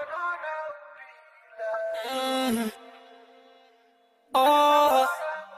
Oh,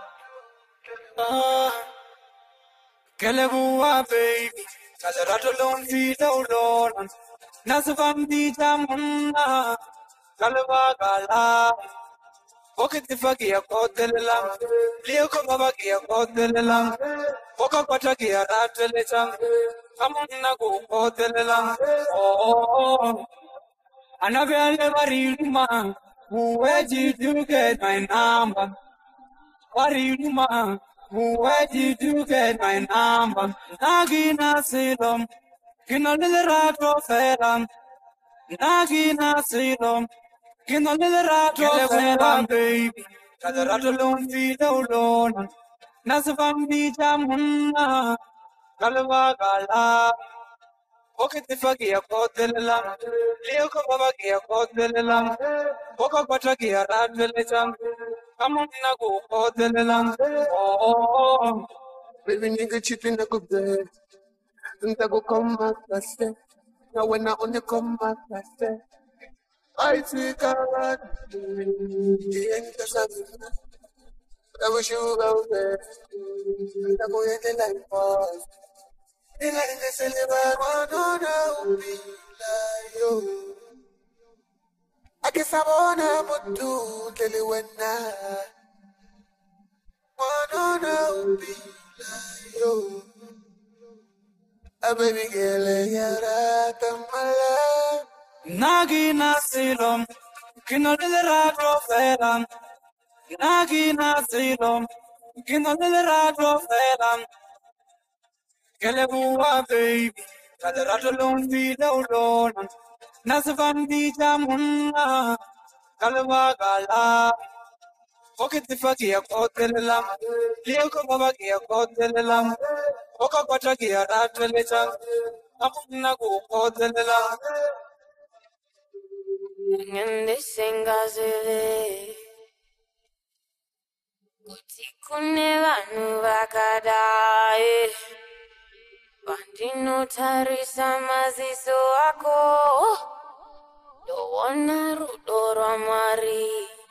oh, Kelebua baby, Kalerato don't feed alone. Nasafam di Jamuna, Kaleva Gala, Pocket the Faki of Cotelam, Leo Comabaki of Cotelam, Poca Pataki at Ateletam, Amunago Cotelam, oh, Annabelle Varima, where did you get my number? Warima, where did you get my number? Nagina Silom, Kinalera Proferam, Nagina Silom, Kinalera Proferam, baby. Kazaratolon Fido Lona, Nasafam Bijamuna, Galava Gala. Pocket the Faki of Cotelam, Leo Comabaki of Cotelam, Poca Pataki at Adveletam, Amunago Cotelam, oh, Baby nigga chipping a good day. Think I go come back last day. Now when I only come back last day. I think I got the end of something. I wish you go there. I go in the life past. In the silver, no, be like you. I guess I wanna put two till you went now. No, be like you. A baby girl, you're a Nagina Silom, Kinalera Proferam, Nagina Silom, Kinalera Proferam, Kelebua baby, Kazaratolon Fido Lona, Nasafam Bijamuna, Kalava Gala. Pocket the Faki of Cotelam, Leo Comabaki of Cotelam, Poca Pataki at Ateletam, Amunago Cotelam. And this ain't gazelle. Kutikune vanu vakadai. Bandino tarisa maziso ako. Dowana rudora mari.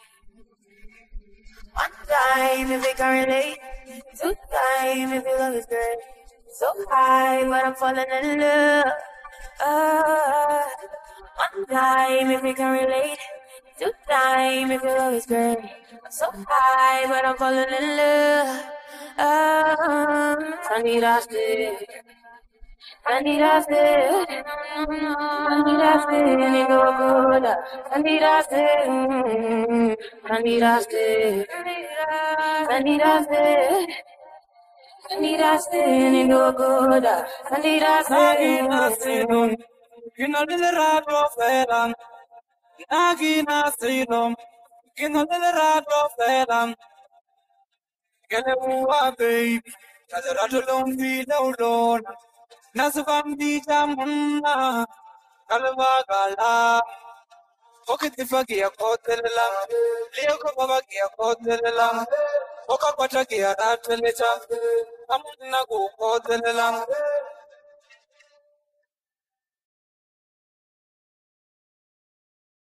One time if it can relate. Two time if you love is great. So high but I'm falling in love. One time if we can relate. Two time if your love is great. I'm so high but I'm falling in love. I need us to. I need us to. I need us to. And go good. I need us to. I need us to. I need us to. I need us to. And go good. I need us to. Kinalera Proferam, Nagina Silom, Kinalera Proferam, Kelebua baby, Kazaratolon Fido Lona, Nasafam Bijamuna, Kalava Gala, Pocket the Faki of Cotelam, Leo Comabaki of Cotelam, Poca Pataki at Ateletam, Amunago Cotelam.